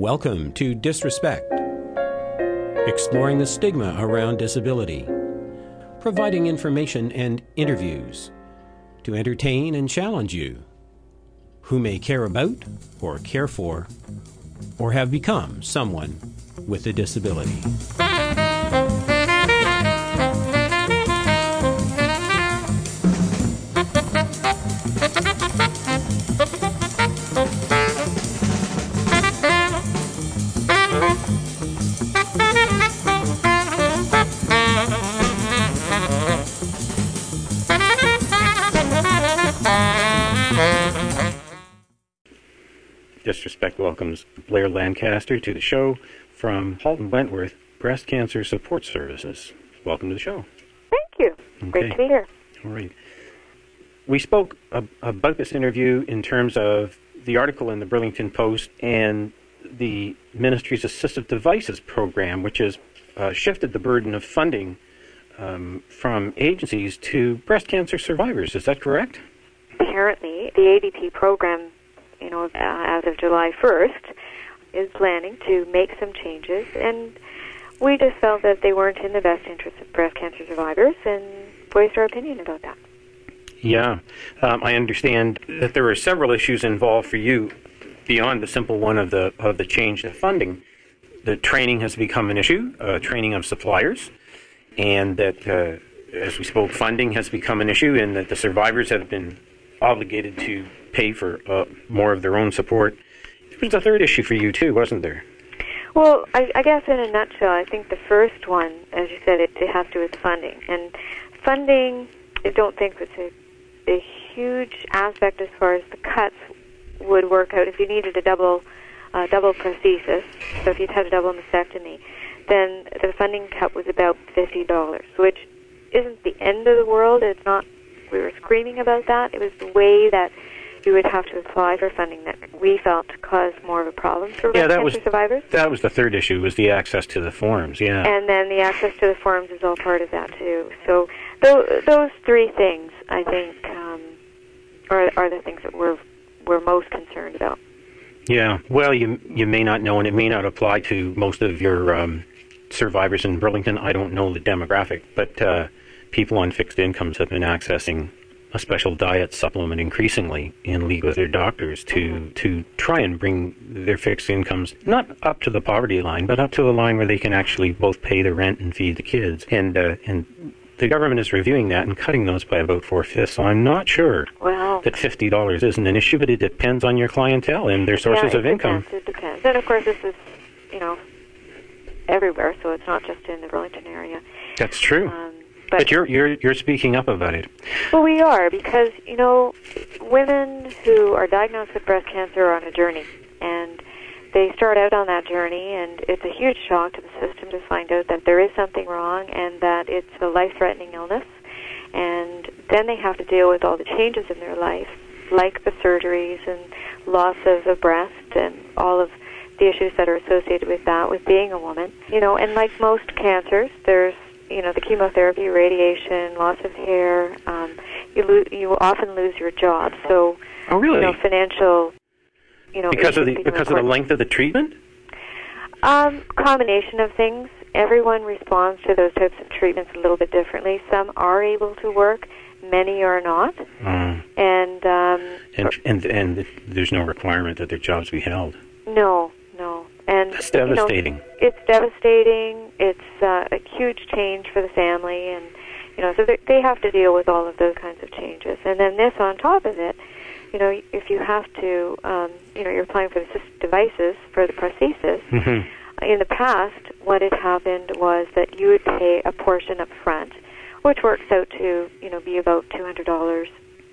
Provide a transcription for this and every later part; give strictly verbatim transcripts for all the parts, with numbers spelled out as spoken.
Welcome to Disrespect, exploring the stigma around disability, providing information and interviews to entertain and challenge you who may care about or care for or have become someone with a disability. Disrespect welcomes Blair Lancaster to the show from Halton Wentworth Breast Cancer Support Services. Welcome to the show. Thank you. Okay. Great to be here. All right. We spoke ab- about this interview in terms of the article in the Burlington Post and the Ministry's Assistive Devices program, which has uh, shifted the burden of funding um, from agencies to breast cancer survivors. Is that correct? Apparently, the A D P program, you know, uh, as of July first, is planning to make some changes, and we just felt that they weren't in the best interest of breast cancer survivors and voiced our opinion about that. Yeah. Um, I understand that there are several issues involved for you beyond the simple one of the of the change to funding. The training has become an issue, uh, training of suppliers, and that, uh, as we spoke, funding has become an issue, and that the survivors have been obligated to pay for uh, more of their own support. There was a third issue for you too, wasn't there? Well, I, I guess in a nutshell, I think the first one, as you said, it, it has to do with funding. And funding, I don't think was a, a huge aspect as far as the cuts would work out. If you needed a double uh, double prosthesis, so if you'd had a double mastectomy, then the funding cut was about fifty dollars, which isn't the end of the world. It's not, we were screaming about that. It was the way that you would have to apply for funding that we felt caused more of a problem for yeah, breast that cancer was, survivors. That was the third issue, was the access to the forms, yeah. And then the access to the forms is all part of that, too. So th- those three things, I think, um, are, are the things that we're, we're most concerned about. Yeah, well, you you may not know, and it may not apply to most of your um, survivors in Burlington. I don't know the demographic, but uh, people on fixed incomes have been accessing a special diet supplement increasingly in league with their doctors to, mm-hmm. to try and bring their fixed incomes not up to the poverty line, but up to a line where they can actually both pay the rent and feed the kids. And uh, and the government is reviewing that and cutting those by about four-fifths. So I'm not sure well, that fifty dollars isn't an issue, but it depends on your clientele and their sources yeah, of income. Depends, it depends. And, of course, this is, you know, everywhere, so it's not just in the Burlington area. That's true. Um, But, but you're you're you're speaking up about it. Well, we are, because, you know, women who are diagnosed with breast cancer are on a journey, and they start out on that journey, and it's a huge shock to the system to find out that there is something wrong and that it's a life-threatening illness, and then they have to deal with all the changes in their life, like the surgeries and loss of a breast and all of the issues that are associated with that, with being a woman. You know, and like most cancers, there's you know, the chemotherapy, radiation, loss of hair, um, you lo- you often lose your job. So, oh, really? You know, financial, you know, because of the become because important. of the length of the treatment. Um, combination of things. Everyone responds to those types of treatments a little bit differently. Some are able to work, many are not, mm. and um, and and and there's no requirement that their jobs be held. No, no. And that's devastating. You know, it's devastating. It's uh, a huge change for the family, and you know, so they have to deal with all of those kinds of changes. And then this on top of it, you know, if you have to, um, you know, you're applying for the assistive devices for the prosthesis. Mm-hmm. In the past, what had happened was that you would pay a portion up front, which works out to, you know, be about two hundred dollars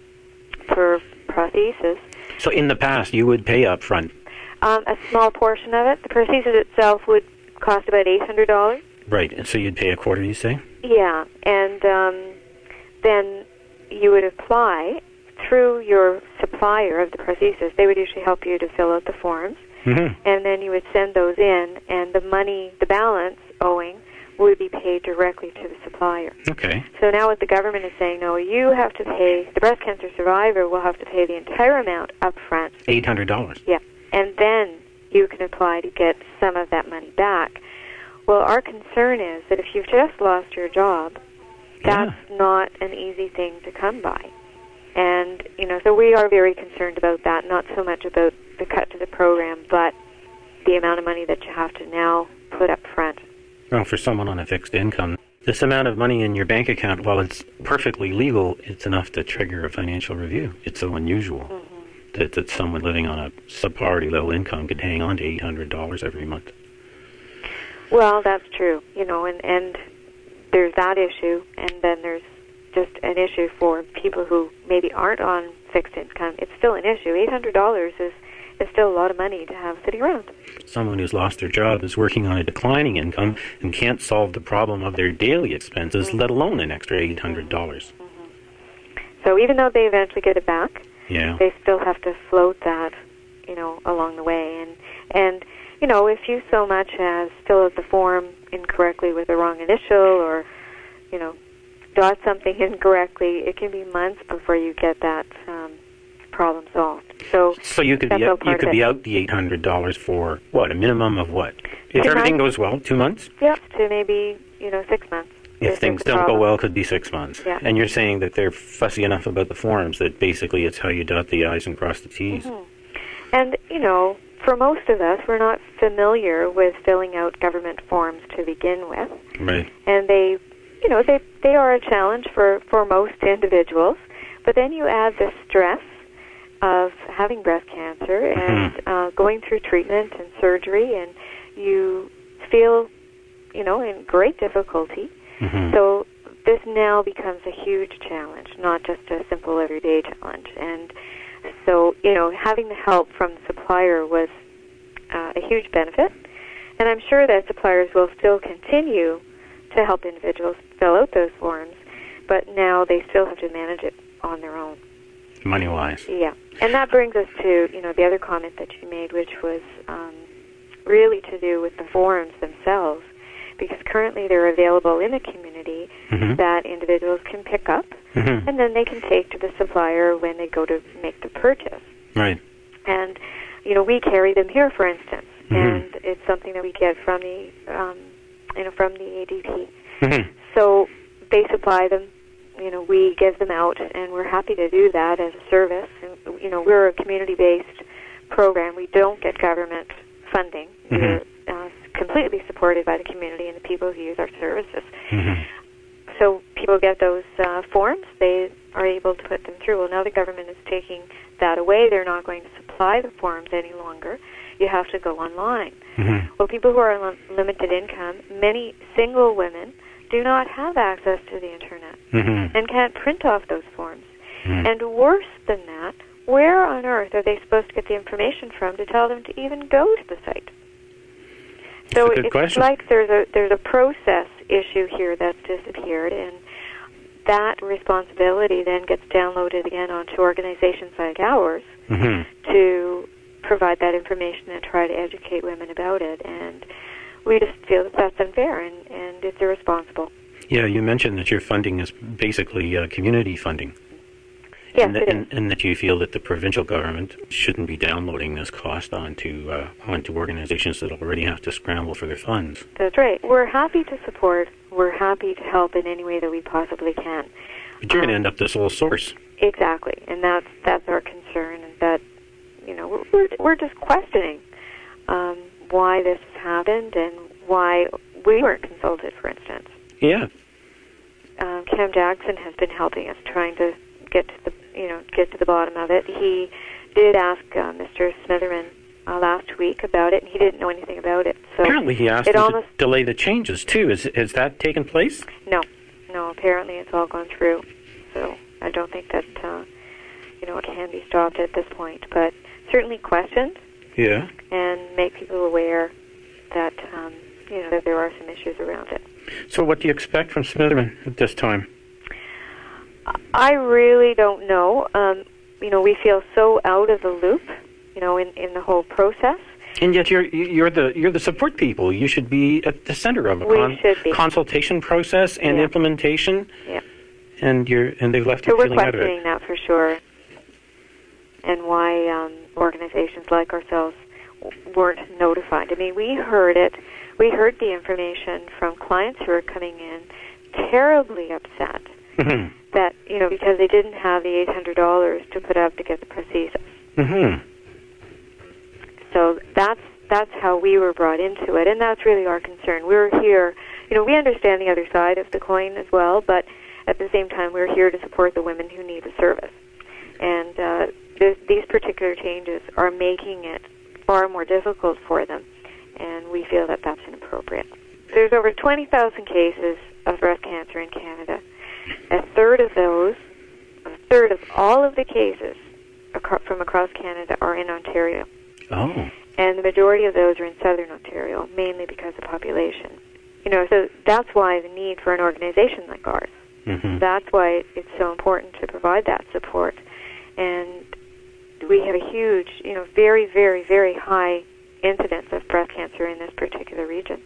per prosthesis. So in the past, you would pay up front. Um, a small portion of it. The prosthesis itself would cost about eight hundred dollars. Right, and so you'd pay a quarter, you say? Yeah, and um, then you would apply through your supplier of the prosthesis. They would usually help you to fill out the forms, mm-hmm. and then you would send those in, and the money, the balance owing, would be paid directly to the supplier. Okay. So now what the government is saying, no, you have to pay, the breast cancer survivor will have to pay the entire amount up front. eight hundred dollars. Yeah. And then you can apply to get some of that money back. Well, our concern is that if you've just lost your job, that's yeah. not an easy thing to come by. And, you know, so we are very concerned about that, not so much about the cut to the program, but the amount of money that you have to now put up front. Well, for someone on a fixed income, this amount of money in your bank account, while it's perfectly legal, it's enough to trigger a financial review. It's so unusual mm-hmm. that, that someone living on a sub-poverty level income could hang on to eight hundred dollars every month. Well, that's true, you know, and, and there's that issue, and then there's just an issue for people who maybe aren't on fixed income. It's still an issue. eight hundred dollars is, is still a lot of money to have sitting around. Someone who's lost their job is working on a declining income and can't solve the problem of their daily expenses, mm-hmm. let alone an extra eight hundred dollars. Mm-hmm. So even though they eventually get it back, yeah. they still have to float that, you know, along the way. And, and you know, if you so much as fill out the form incorrectly with the wrong initial or, you know, dot something incorrectly, it can be months before you get that um, problem solved. So, so you could be out, you could be out the eight hundred dollars for what, a minimum of what? If two everything months. goes well, two months. Yep, to maybe you know six months. If things don't problem. go well, it could be six months. Yeah. And you're saying that they're fussy enough about the forms that basically it's how you dot the I's and cross the T's. Mm-hmm. And you know, for most of us, we're not familiar with filling out government forms to begin with. Right. And they, you know, they they are a challenge for, for most individuals. But then you add the stress of having breast cancer and mm-hmm. uh, going through treatment and surgery, and you feel, you know, in great difficulty. Mm-hmm. So this now becomes a huge challenge, not just a simple everyday challenge. And so, you know, having the help from the supplier was uh, a huge benefit. And I'm sure that suppliers will still continue to help individuals fill out those forms, but now they still have to manage it on their own. Money-wise. Yeah. And that brings us to, you know, the other comment that you made, which was um, really to do with the forms themselves, because currently they're available in the community mm-hmm. that individuals can pick up, mm-hmm. and then they can take to the supplier when they go to make the purchase. Right. And, you know, we carry them here, for instance, mm-hmm. and it's something that we get from the, um, you know, from the A D P. Mm-hmm. So they supply them. You know, we give them out, and we're happy to do that as a service. And, you know, we're a community-based program. We don't get government funding. Mm-hmm. We're uh, completely supported by the community and the people who use our services. Mm-hmm. So people get those uh, forms. They are able to put them through. Well, now the government is taking that away. They're not going to supply the forms any longer. You have to go online. Mm-hmm. Well, people who are on limited income, many single women, do not have access to the Internet mm-hmm. and can't print off those forms. Mm-hmm. And worse than that, where on earth are they supposed to get the information from to tell them to even go to the site? So That's a good it's question. like there's a there's a process issue here that's disappeared, and that responsibility then gets downloaded again onto organizations like ours mm-hmm. to provide that information and try to educate women about it. And we just feel that that's unfair and, and it's irresponsible. Yeah, you mentioned that your funding is basically uh, community funding. Yes, and, that, it is. and, and that you feel that the provincial government shouldn't be downloading this cost onto uh, onto organizations that already have to scramble for their funds. That's right. We're happy to support. We're happy to help in any way that we possibly can. But you're um, going to end up the sole source. Exactly, and that's that's our concern, and that, you know, we're we're just questioning um, why this has happened and why we weren't consulted, for instance. Yeah. Um, Cam Jackson has been helping us, trying to get to the you know get to the bottom of it. He did ask uh, Mister Smitherman uh, last week about it, and he didn't know anything about it. So apparently, he asked it him almost, to delay the changes too. Is has that taken place? No, no. Apparently, it's all gone through. So I don't think that uh, you know it can be stopped at this point. But certainly questioned. Yeah. And make people aware that um, you know that there are some issues around it. So, what do you expect from Smitherman at this time? I really don't know. Um, you know, we feel so out of the loop, you know, in, in the whole process. And yet, you're you're the you're the support people. You should be at the center of a we con- should be. consultation process and yeah. implementation. Yeah. And you're and they've left so you we're feeling out of it. questioning that for sure, and why um, organizations like ourselves weren't notified. I mean, we heard it. We heard the information from clients who were coming in terribly upset mm-hmm. that, you know, because they didn't have the eight hundred dollars to put up to get the prosthesis. Mm-hmm. So that's that's how we were brought into it, and that's really our concern. We're here, you know, we understand the other side of the coin as well, but at the same time, we're here to support the women who need the service. And uh, this, these particular changes are making it far more difficult for them, and we feel that that's inappropriate. There's over twenty thousand cases of breast cancer in Canada. A third of those, a third of all of the cases acro- from across Canada are in Ontario. Oh. And the majority of those are in southern Ontario, mainly because of population. You know, so that's why the need for an organization like ours. Mm-hmm. That's why it's so important to provide that support. And we have a huge, you know, very, very, very high incidence of breast cancer in this particular region.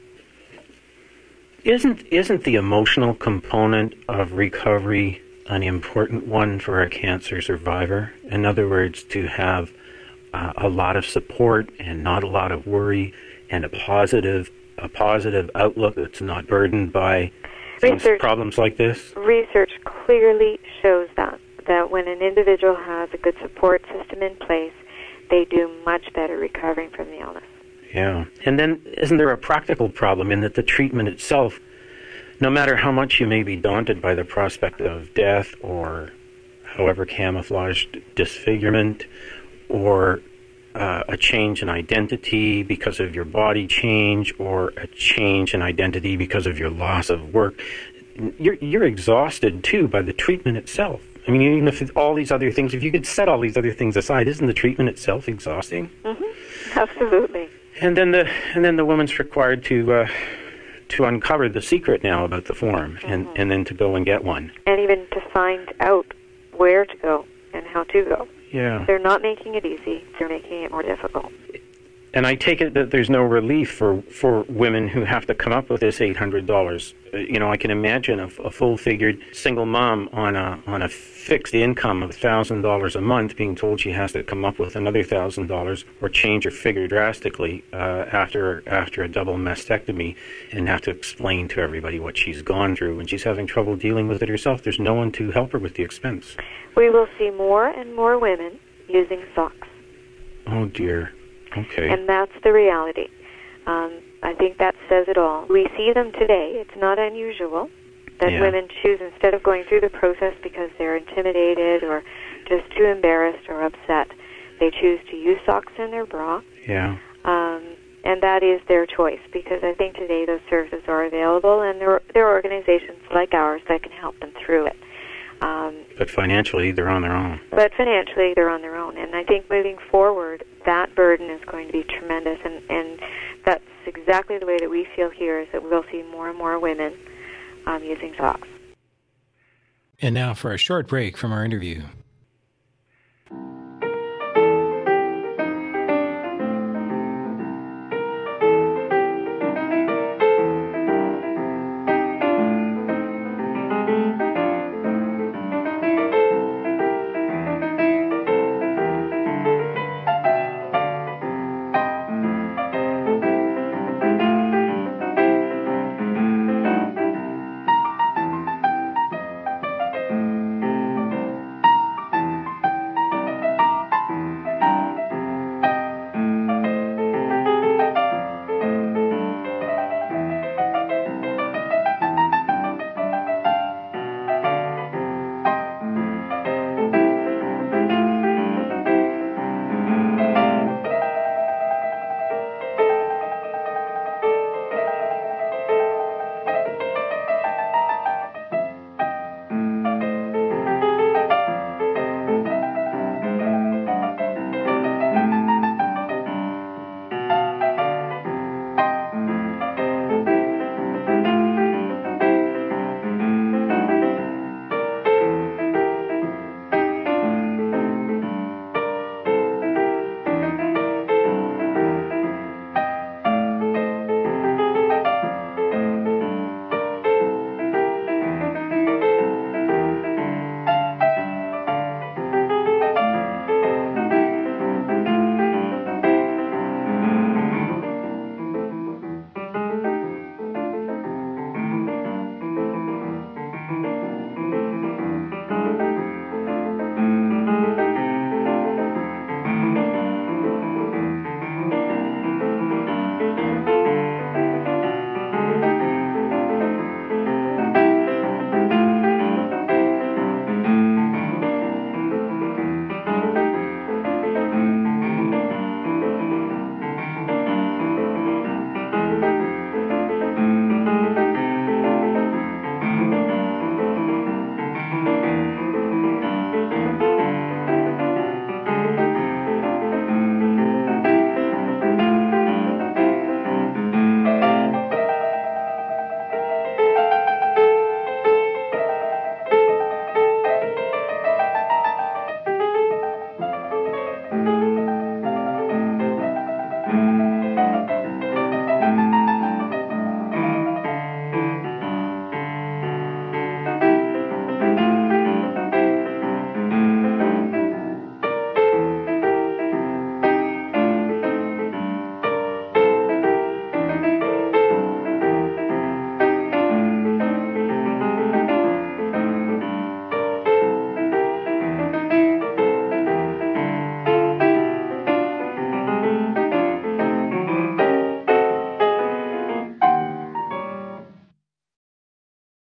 Isn't isn't the emotional component of recovery an important one for a cancer survivor? In other words, to have uh, a lot of support and not a lot of worry, and a positive a positive outlook that's not burdened by things, research, problems like this? Research clearly shows that, that when an individual has a good support system in place, they do much better recovering from the illness. Yeah. And then isn't there a practical problem in that the treatment itself, no matter how much you may be daunted by the prospect of death or however camouflaged disfigurement or uh, a change in identity because of your body change or a change in identity because of your loss of work, you're, you're exhausted too by the treatment itself. I mean, even if all these other things, if you could set all these other things aside, isn't the treatment itself exhausting? Mm-hmm. Absolutely. And then the and then the woman's required to uh, to uncover the secret now about the form, mm-hmm. and, and then to go and get one. And even to find out where to go and how to go. Yeah. They're not making it easy. They're making it more difficult. And I take it that there's no relief for, for women who have to come up with this eight hundred dollars. Uh, you know, I can imagine a, a full-figured single mom on a on a fixed income of one thousand dollars a month being told she has to come up with another one thousand dollars or change her figure drastically uh, after after a double mastectomy, and have to explain to everybody what she's gone through, and she's having trouble dealing with it herself. There's no one to help her with the expense. We will see more and more women using socks. Oh, dear. Okay. And that's the reality. Um, I think that says it all. We see them today. It's not unusual that yeah. women choose, instead of going through the process because they're intimidated or just too embarrassed or upset, they choose to use socks in their bra. Yeah. Um, and that is their choice, because I think today those services are available, and there, there are organizations like ours that can help them through it. Um, but financially, they're on their own. But financially, they're on their own. And I think moving forward, that burden is going to be tremendous. And, and that's exactly the way that we feel here, is that we'll see more and more women um, using socks. And now for a short break from our interview.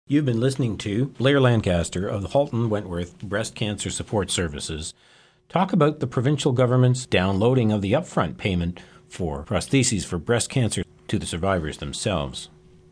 You've been listening to Blair Lancaster of the Halton Wentworth Breast Cancer Support Services talk about the provincial government's downloading of the upfront payment for prostheses for breast cancer to the survivors themselves.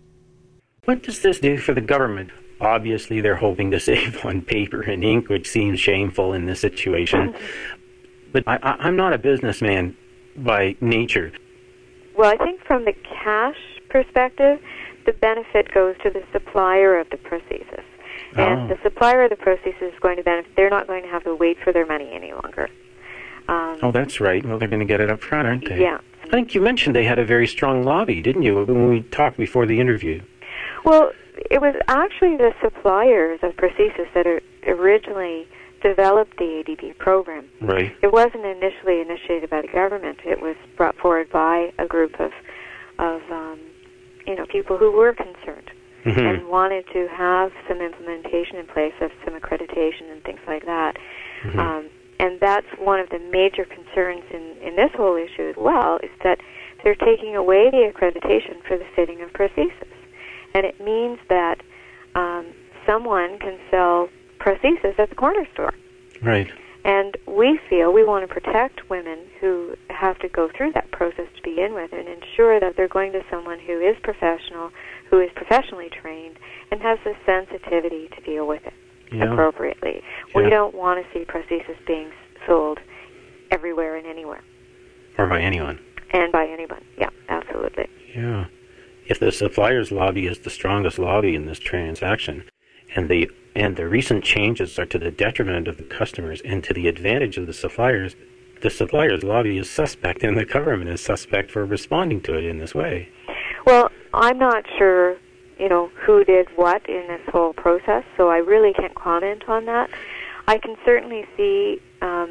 What does this do for the government? Obviously, they're hoping to save on paper and ink, which seems shameful in this situation. But I, I, I'm not a businessman by nature. Well, I think from the cash perspective, the benefit goes to the supplier of the prosthesis. And Oh. the supplier of the prosthesis is going to benefit. They're not going to have to wait for their money any longer. Um, Oh, that's right. Well, they're going to get it up front, aren't they? Yeah. I think you mentioned they had a very strong lobby, didn't you, when we talked before the interview? Well, it was actually the suppliers of prosthesis that are originally developed the A D B program. Right. It wasn't initially initiated by the government. It was brought forward by a group of, of um, you know, people who were concerned Mm-hmm. and wanted to have some implementation in place of some accreditation and things like that. Mm-hmm. Um, and that's one of the major concerns in, in this whole issue as well, is that they're taking away the accreditation for the fitting of prosthesis. And it means that um, someone can sell prosthesis at the corner store. Right. And we feel we want to protect women who have to go through that process to begin with and ensure that they're going to someone who is professional, who is professionally trained, and has the sensitivity to deal with it Yeah. appropriately. Yeah. We don't want to see prosthesis being sold everywhere and anywhere. Or by anyone. And by anyone. Yeah, absolutely. Yeah. If the supplier's lobby is the strongest lobby in this transaction, and the and the recent changes are to the detriment of the customers and to the advantage of the suppliers, the supplier's lobby is suspect, and the government is suspect for responding to it in this way. Well, I'm not sure, you know, who did what in this whole process, so I really can't comment on that. I can certainly see um,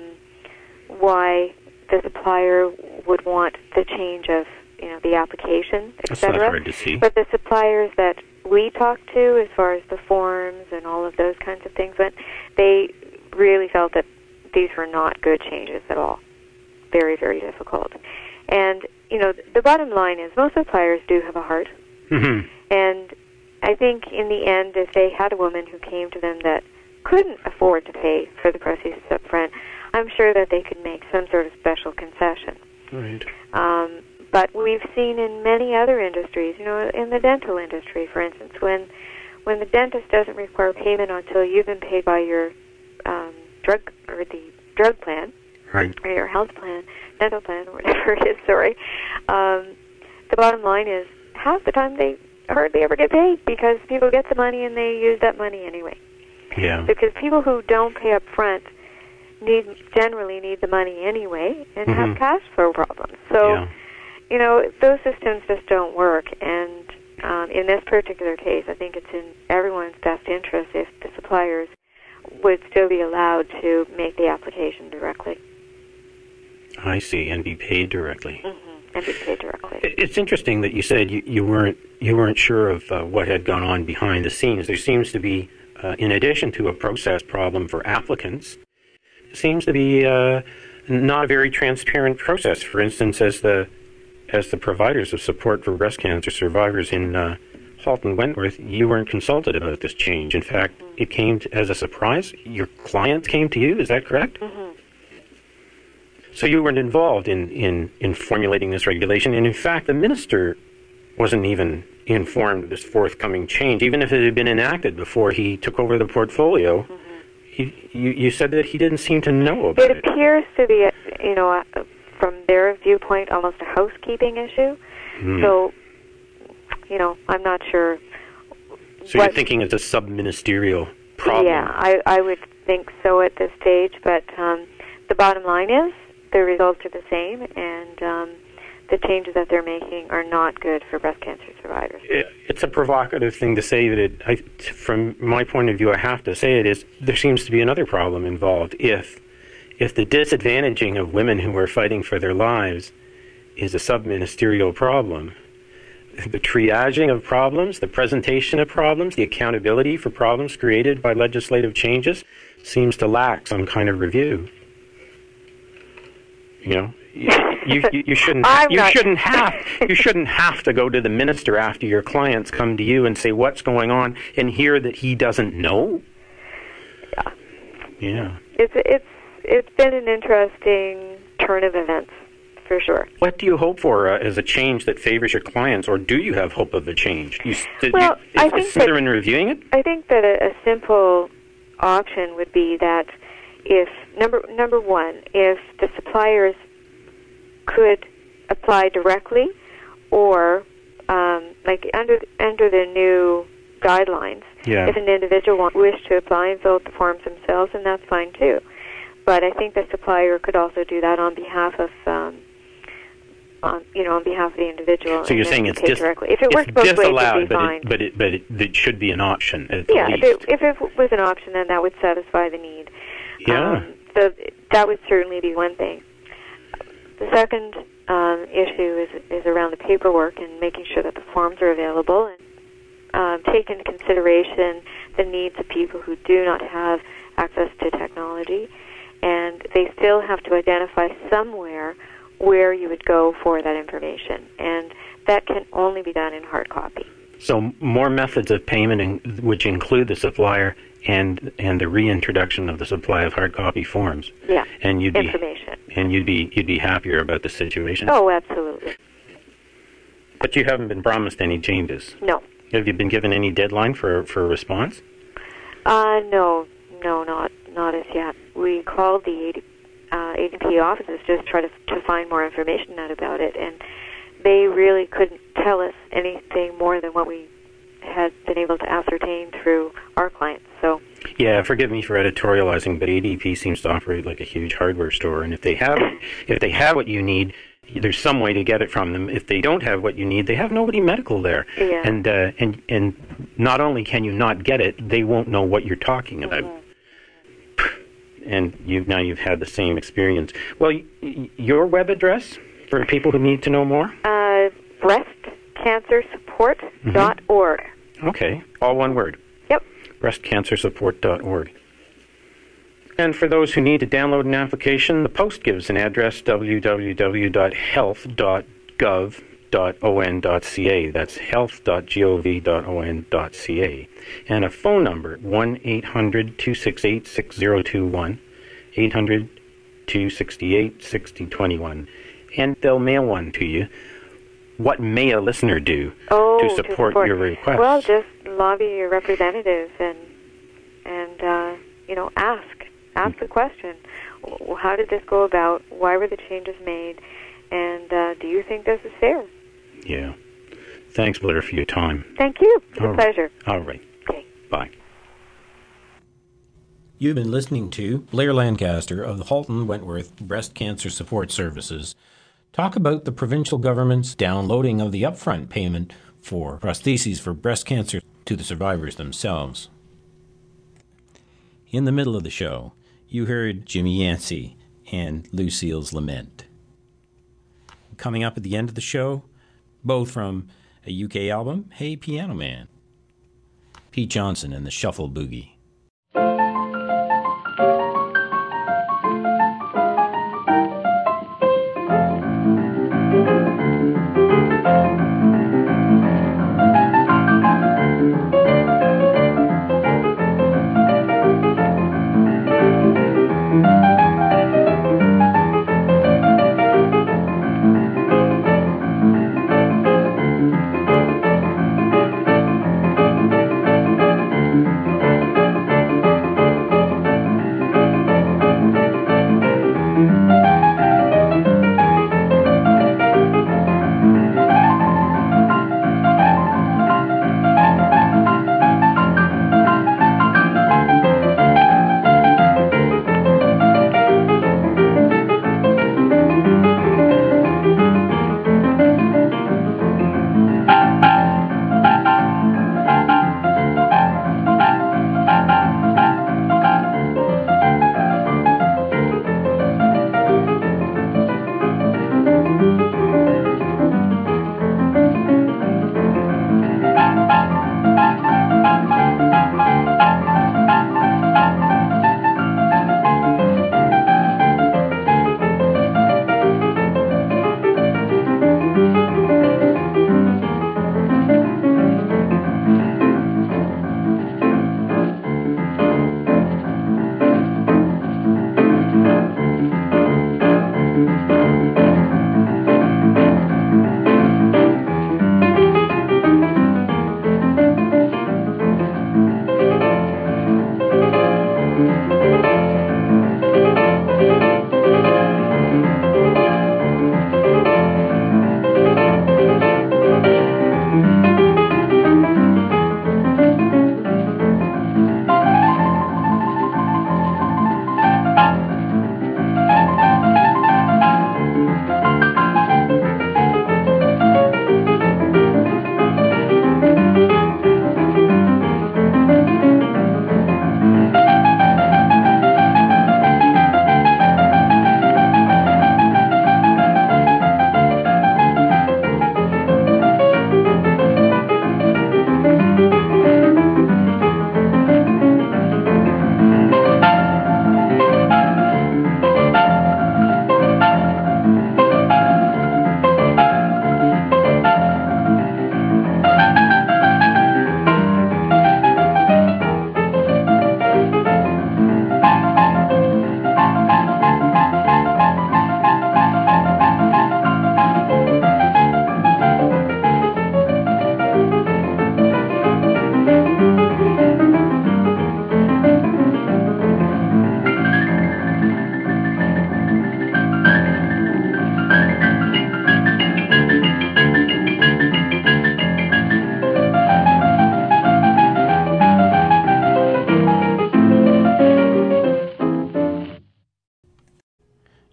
why the supplier would want the change of, you know, the application, et That's not cetera. hard to see. But the suppliers that we talked to, as far as the forms and all of those kinds of things went, they really felt that these were not good changes at all. Very, very difficult. And, you know, the bottom line is most suppliers do have a heart. Mm-hmm. And I think in the end, if they had a woman who came to them that couldn't afford to pay for the prosthesis up front, I'm sure that they could make some sort of special concession. Right. Um, but we've seen in many other industries, you know, in the dental industry, for instance, when when the dentist doesn't require payment until you've been paid by your um, drug or the drug plan, Right. or your health plan, dental plan, or whatever it is, sorry, um, the bottom line is half the time they hardly ever get paid because people get the money and they use that money anyway. Yeah. Because people who don't pay up front need generally need the money anyway and Mhm. have cash flow problems. So, Yeah. you know, those systems just don't work. And um, in this particular case, I think it's in everyone's best interest if the suppliers would still be allowed to make the application directly. I see, and be paid directly. Mm-hmm. And be paid directly. It's interesting that you said you, you weren't you weren't sure of uh, what had gone on behind the scenes. There seems to be, uh, in addition to a process problem for applicants, seems to be uh, not a very transparent process. For instance, as the as the providers of support for breast cancer survivors in uh, Halton Wentworth, you weren't consulted about this change. In fact, mm-hmm. it came to, as a surprise. Your clients came to you. Is that correct? Mm-hmm. So you weren't involved in, in, in formulating this regulation, and in fact, the minister wasn't even informed of this forthcoming change, even if it had been enacted before he took over the portfolio. Mm-hmm. He, you, you said that he didn't seem to know about it. It appears to be, a, you know, a, from their viewpoint, almost a housekeeping issue. Mm. So, you know, I'm not sure. So what, you're thinking it's a sub-ministerial problem? Yeah, I, I would think so at this stage, but um, the bottom line is the results are the same, and um, the changes that they're making are not good for breast cancer survivors. It, it's a provocative thing to say, but it, I, from my point of view, I have to say it is, there seems to be another problem involved. If, if the disadvantaging of women who are fighting for their lives is a sub-ministerial problem, the triaging of problems, the presentation of problems, the accountability for problems created by legislative changes seems to lack some kind of review. You know, you, you, you shouldn't. I'm you not. shouldn't have. You shouldn't have to go to the minister after your clients come to you and say what's going on, and hear that he doesn't know. Yeah. Yeah. It's it's it's been an interesting turn of events, for sure. What do you hope for uh, as a change that favors your clients, or do you have hope of a change? You, did Well, you, I is, think is that- Cinnamon reviewing it? I think that a, a simple option would be that if number number one, if the suppliers could apply directly, or um, like under under the new guidelines, Yeah. if an individual want, wished to apply and fill out the forms themselves, then that's fine too. But I think the supplier could also do that on behalf of, um, on you know, on behalf of the individual. So you're and saying then it's pay dis- directly. If it it's works both ways, disallowed, it'd be but fine. it, but it but it, it should be an option at Yeah, the if least. it, if it was an option, then that would satisfy the need. Yeah. Um, so that would certainly be one thing. The second um, issue is is around the paperwork and making sure that the forms are available, and um, take into consideration the needs of people who do not have access to technology, and they still have to identify somewhere where you would go for that information, and that can only be done in hard copy. So more methods of payment, in, which include the supplier and and the reintroduction of the supply of hard copy forms. Yeah, And you'd be information. and you'd be you'd be happier about the situation. Oh, absolutely. But you haven't been promised any changes. No. Have you been given any deadline for for a response? Uh, no, no, not not as yet. We called the A D, uh, A D P offices just to try to, to find more information out about it, and they really couldn't tell us anything more than what we had been able to ascertain through our clients. So, Yeah, forgive me for editorializing, but A D P seems to operate like a huge hardware store, and if they have if they have what you need, there's some way to get it from them. If they don't have what you need, they have nobody medical there. Yeah. And uh, and and not only can you not get it, they won't know what you're talking about. Mm-hmm. And you now you've had the same experience. Well, y- y- your web address for people who need to know more? uh, breast cancer support dot org. Okay, all one word. Yep. breast cancer support dot org. And for those who need to download an application, the Post gives an address, w w w dot health dot gov dot o n dot c a. That's health dot gov dot o n dot c a. And a phone number, one eight hundred two six eight six zero two one, eight hundred two six eight six zero two one. And they'll mail one to you. What may a listener do Oh, to support your request? Well, just lobby your representatives and and uh, you know ask ask the question: w- How did this go about? Why were the changes made? And uh, do you think this is fair? Yeah. Thanks, Blair, for your time. Thank you. It's All a right. pleasure. All right. Okay. Bye. You've been listening to Blair Lancaster of the Halton Wentworth Breast Cancer Support Services talk about the provincial government's downloading of the upfront payment for prostheses for breast cancer to the survivors themselves. In the middle of the show, you heard Jimmy Yancey and Lucille's Lament. Coming up at the end of the show, both from a U K album, Hey Piano Man, Pete Johnson and the Shuffle Boogie.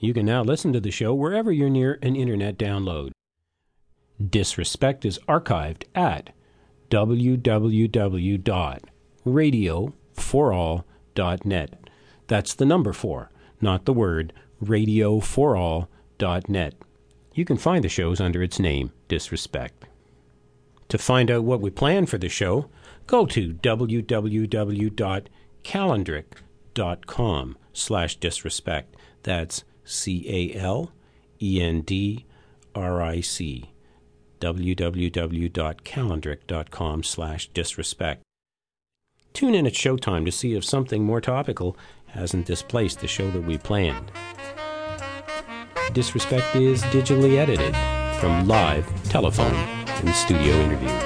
You can now listen to the show wherever you're near an internet download. Disrespect is archived at w w w dot radio for all dot net. That's the number four, not the word, radio for all dot net. You can find the shows under its name, Disrespect. To find out what we plan for the show, go to w w w dot calendric dot com slash disrespect. That's C A L E N D R I C. w w w dot calendric dot com slash disrespect. Tune in at showtime to see if something more topical hasn't displaced the show that we planned. Disrespect is digitally edited from live, telephone, and studio interviews.